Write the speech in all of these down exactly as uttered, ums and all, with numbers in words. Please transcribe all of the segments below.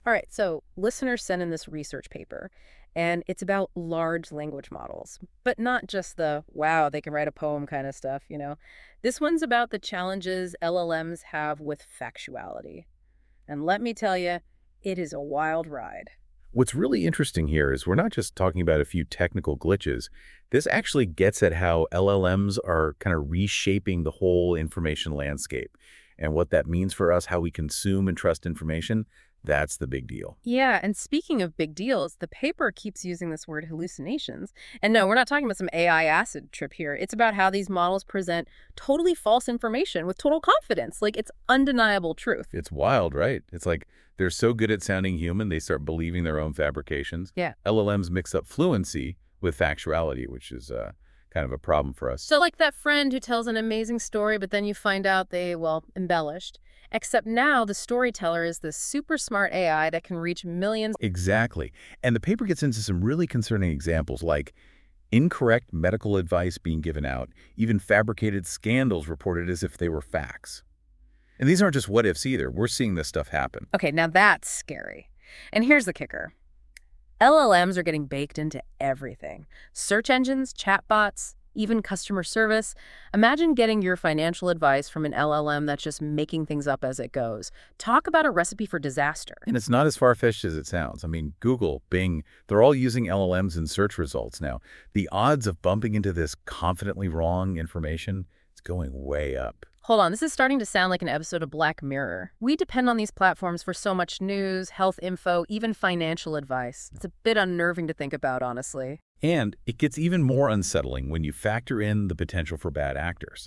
All right, so listeners sent in this research paper, and it's about large language models, but not just the wow, they can write a poem kind of stuff, you know. This one's about the challenges L L Ms have with factuality. And let me tell you, it is a wild ride. What's really interesting here is we're not just talking about a few technical glitches. This actually gets at how L L Ms are kind of reshaping the whole information landscape. And what that means for us, how we consume and trust information, that's the big deal. Yeah, and speaking of big deals, the paper keeps using this word hallucinations. And no, we're not talking about some A I acid trip here. It's about how these models present totally false information with total confidence. Like it's undeniable truth. It's wild, right? It's like they're so good at sounding human, they start believing their own fabrications. Yeah. L L Ms mix up fluency with factuality, which is uh, kind of a problem for us. So like that friend who tells an amazing story, but then you find out they, well, embellished. Except now the storyteller is this super smart A I that can reach millions. Exactly. And the paper gets into some really concerning examples like incorrect medical advice being given out, even fabricated scandals reported as if they were facts. And these aren't just what-ifs either. We're seeing this stuff happen. Okay, now that's scary. And here's the kicker. L L Ms are getting baked into everything. Search engines, chatbots, even customer service. Imagine getting your financial advice from an L L M that's just making things up as it goes. Talk about a recipe for disaster. And it's not as far-fetched as it sounds. I mean, Google, Bing, they're all using L L Ms in search results now. The odds of bumping into this confidently wrong information is going way up. Hold on, this is starting to sound like an episode of Black Mirror. We depend on these platforms for so much news, health info, even financial advice. It's a bit unnerving to think about, honestly. And it gets even more unsettling when you factor in the potential for bad actors.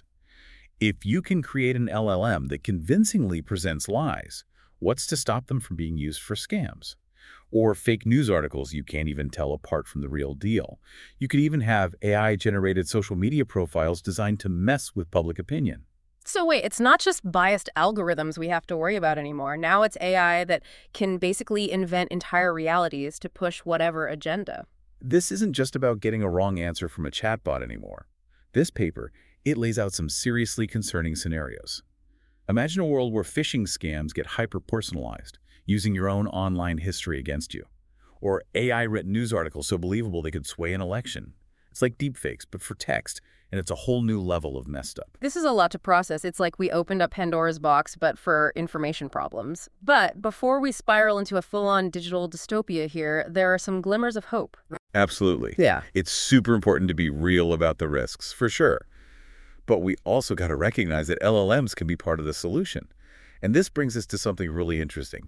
If you can create an L L M that convincingly presents lies, what's to stop them from being used for scams? Or fake news articles you can't even tell apart from the real deal. You could even have A I-generated social media profiles designed to mess with public opinion. So wait, it's not just biased algorithms we have to worry about anymore. Now it's A I that can basically invent entire realities to push whatever agenda. This isn't just about getting a wrong answer from a chatbot anymore. This paper, it lays out some seriously concerning scenarios. Imagine a world where phishing scams get hyper-personalized, using your own online history against you. Or A I-written news articles so believable they could sway an election. It's like deepfakes, but for text, and it's a whole new level of messed up. This is a lot to process. It's like we opened up Pandora's box, but for information problems. But before we spiral into a full-on digital dystopia here, there are some glimmers of hope. Absolutely. Yeah. It's super important to be real about the risks, for sure. But we also got to recognize that L L Ms can be part of the solution. And this brings us to something really interesting.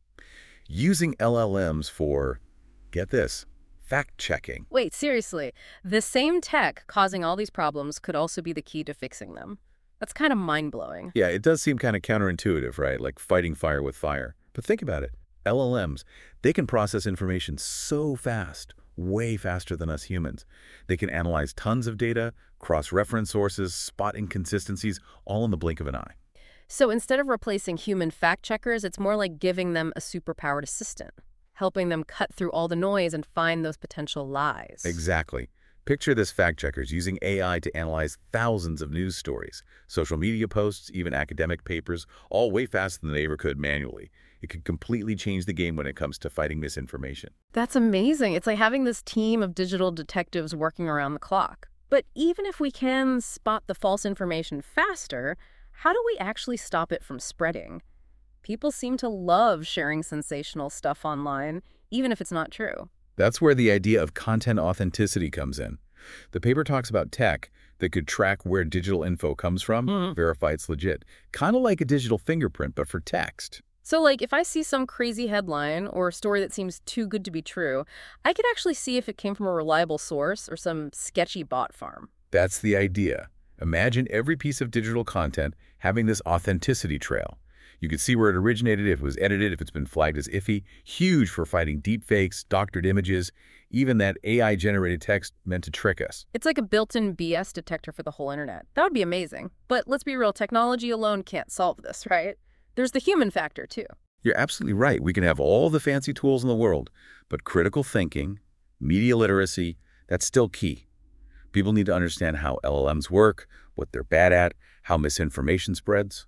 Using L L Ms for, get this, fact-checking. Wait, seriously, the same tech causing all these problems could also be the key to fixing them. That's kind of mind-blowing. Yeah, it does seem kind of counterintuitive, right? Like fighting fire with fire. But think about it. L L Ms, they can process information so fast, way faster than us humans. They can analyze tons of data, cross-reference sources, spot inconsistencies, all in the blink of an eye. So instead of replacing human fact-checkers, it's more like giving them a superpowered assistant, helping them cut through all the noise and find those potential lies. Exactly. Picture this fact-checkers using A I to analyze thousands of news stories, social media posts, even academic papers, all way faster than they ever could manually. It could completely change the game when it comes to fighting misinformation. That's amazing. It's like having this team of digital detectives working around the clock. But even if we can spot the false information faster, how do we actually stop it from spreading? People seem to love sharing sensational stuff online, even if it's not true. That's where the idea of content authenticity comes in. The paper talks about tech that could track where digital info comes from, Mhm. verify it's legit. Kind of like a digital fingerprint, but for text. So, like, if I see some crazy headline or a story that seems too good to be true, I could actually see if it came from a reliable source or some sketchy bot farm. That's the idea. Imagine every piece of digital content having this authenticity trail. You could see where it originated, if it was edited, if it's been flagged as iffy. Huge for fighting deepfakes, doctored images, even that A I-generated text meant to trick us. It's like a built-in B S detector for the whole internet. That would be amazing. But let's be real, technology alone can't solve this, right? There's the human factor, too. You're absolutely right. We can have all the fancy tools in the world, but critical thinking, media literacy, that's still key. People need to understand how L L Ms work, what they're bad at, how misinformation spreads.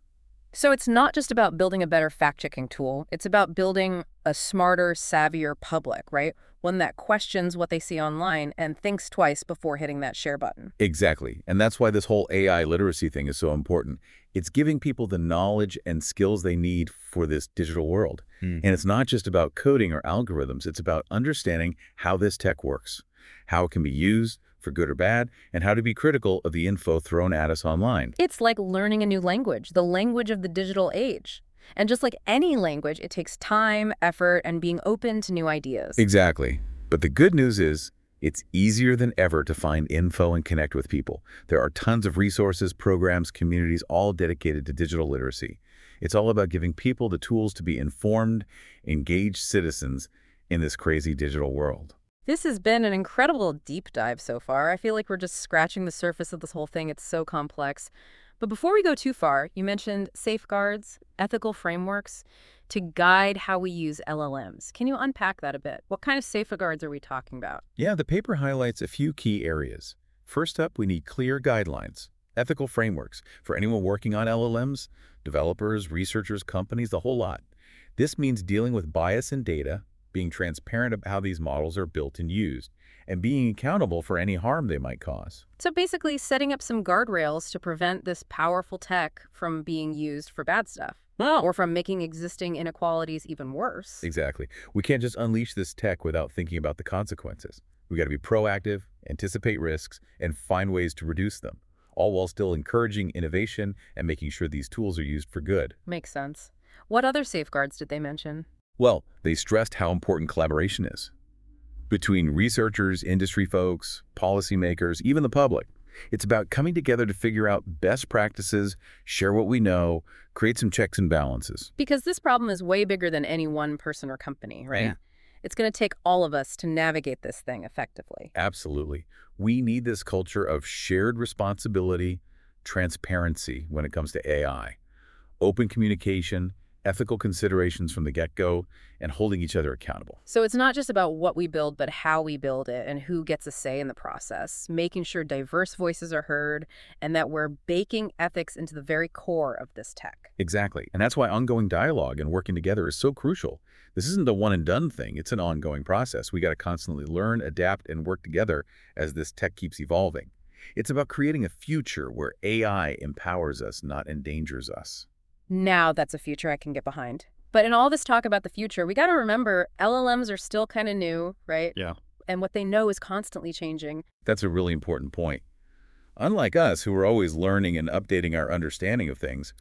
So it's not just about building a better fact-checking tool. It's about building a smarter, savvier public, right? One that questions what they see online and thinks twice before hitting that share button. Exactly. And that's why this whole A I literacy thing is so important. It's giving people the knowledge and skills they need for this digital world. Hmm. And it's not just about coding or algorithms. It's about understanding how this tech works, how it can be used for good or bad, and how to be critical of the info thrown at us online. It's like learning a new language, the language of the digital age. And just like any language, it takes time, effort, and being open to new ideas. Exactly. But the good news is it's easier than ever to find info and connect with people. There are tons of resources, programs, communities, all dedicated to digital literacy. It's all about giving people the tools to be informed, engaged citizens in this crazy digital world. This has been an incredible deep dive so far. I feel like we're just scratching the surface of this whole thing. It's so complex. But before we go too far, you mentioned safeguards, ethical frameworks to guide how we use L L Ms. Can you unpack that a bit? What kind of safeguards are we talking about? Yeah, the paper highlights a few key areas. First up, we need clear guidelines, ethical frameworks for anyone working on L L Ms, developers, researchers, companies, the whole lot. This means dealing with bias in data, being transparent about how these models are built and used, and being accountable for any harm they might cause. So basically setting up some guardrails to prevent this powerful tech from being used for bad stuff. Or from making existing inequalities even worse. Exactly. We can't just unleash this tech without thinking about the consequences. We got to be proactive, anticipate risks, and find ways to reduce them, all while still encouraging innovation and making sure these tools are used for good. Makes sense. What other safeguards did they mention? Well, they stressed how important collaboration is between researchers, industry folks, policymakers, even the public. It's about coming together to figure out best practices, share what we know, create some checks and balances. Because this problem is way bigger than any one person or company, right? Yeah. It's going to take all of us to navigate this thing effectively. Absolutely. We need this culture of shared responsibility, transparency when it comes to A I, open communication, ethical considerations from the get-go, and holding each other accountable. So it's not just about what we build, but how we build it and who gets a say in the process, making sure diverse voices are heard and that we're baking ethics into the very core of this tech. Exactly. And that's why ongoing dialogue and working together is so crucial. This isn't a one-and-done thing. It's an ongoing process. We got to constantly learn, adapt, and work together as this tech keeps evolving. It's about creating a future where A I empowers us, not endangers us. Now that's a future I can get behind. But in all this talk about the future, we got to remember L L Ms are still kind of new, right? Yeah. And what they know is constantly changing. That's a really important point. Unlike us, who are always learning and updating our understanding of things,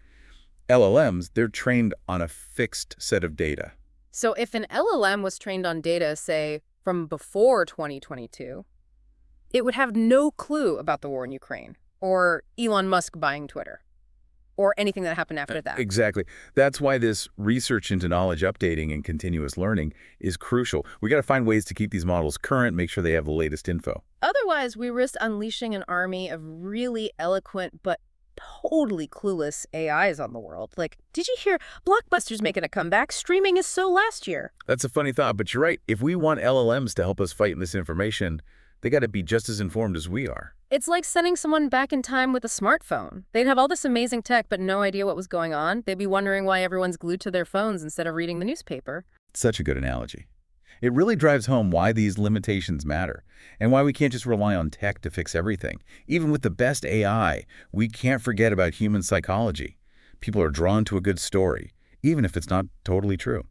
L L Ms, they're trained on a fixed set of data. So if an L L M was trained on data, say, from before twenty twenty-two, it would have no clue about the war in Ukraine or Elon Musk buying Twitter or anything that happened after that. Exactly. That's why this research into knowledge updating and continuous learning is crucial. We got to find ways to keep these models current, make sure they have the latest info. Otherwise, we risk unleashing an army of really eloquent but totally clueless A Is on the world. Like, did you hear Blockbuster's making a comeback? Streaming is so last year. That's a funny thought, but you're right. If we want L L Ms to help us fight misinformation, they got to be just as informed as we are. It's like sending someone back in time with a smartphone. They'd have all this amazing tech, but no idea what was going on. They'd be wondering why everyone's glued to their phones instead of reading the newspaper. Such a good analogy. It really drives home why these limitations matter and why we can't just rely on tech to fix everything. Even with the best A I, we can't forget about human psychology. People are drawn to a good story, even if it's not totally true.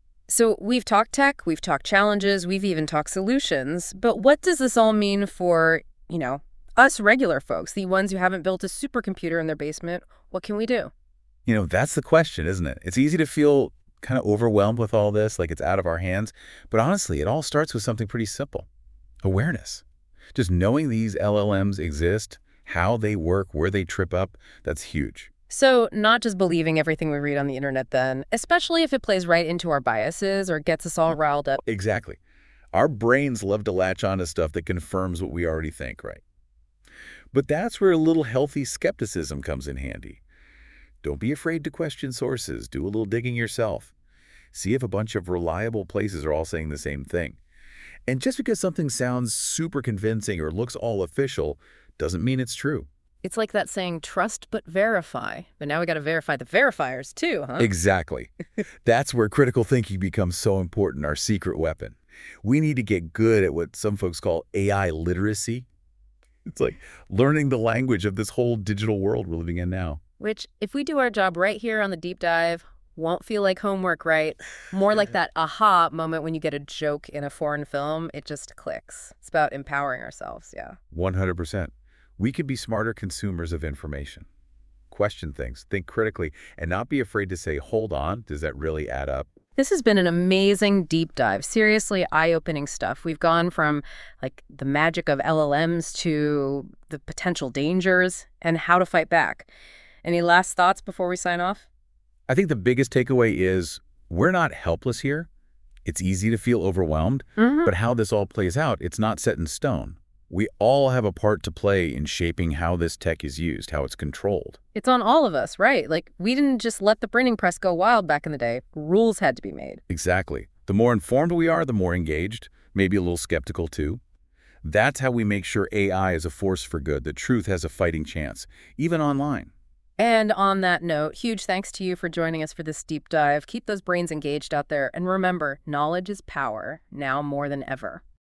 So we've talked tech, we've talked challenges, we've even talked solutions. But what does this all mean for, you know, us regular folks, the ones who haven't built a supercomputer in their basement? What can we do? You know, that's the question, isn't it? It's easy to feel kind of overwhelmed with all this, like it's out of our hands. But honestly, it all starts with something pretty simple. Awareness. Just knowing these L L Ms exist, how they work, where they trip up, that's huge. So not just believing everything we read on the internet then, especially if it plays right into our biases or gets us all riled up. Exactly. Our brains love to latch onto stuff that confirms what we already think, right? But that's where a little healthy skepticism comes in handy. Don't be afraid to question sources. Do a little digging yourself. See if a bunch of reliable places are all saying the same thing. And just because something sounds super convincing or looks all official doesn't mean it's true. It's like that saying, trust but verify. But now we got to verify the verifiers too, huh? Exactly. That's where critical thinking becomes so important, our secret weapon. We need to get good at what some folks call A I literacy. It's like learning the language of this whole digital world we're living in now. Which, if we do our job right here on the deep dive, won't feel like homework, right? More like that aha moment when you get a joke in a foreign film. It just clicks. It's about empowering ourselves, yeah. one hundred percent. We could be smarter consumers of information. Question things, think critically, and not be afraid to say, hold on, does that really add up? This has been an amazing deep dive. Seriously eye-opening stuff. We've gone from like the magic of L L Ms to the potential dangers and how to fight back. Any last thoughts before we sign off? I think the biggest takeaway is we're not helpless here. It's easy to feel overwhelmed, Mm-hmm. but how this all plays out, it's not set in stone. We all have a part to play in shaping how this tech is used, how it's controlled. It's on all of us, right? Like, we didn't just let the printing press go wild back in the day. Rules had to be made. Exactly. The more informed we are, the more engaged, maybe a little skeptical too. That's how we make sure A I is a force for good, that truth has a fighting chance, even online. And on that note, huge thanks to you for joining us for this deep dive. Keep those brains engaged out there. And remember, knowledge is power, now more than ever.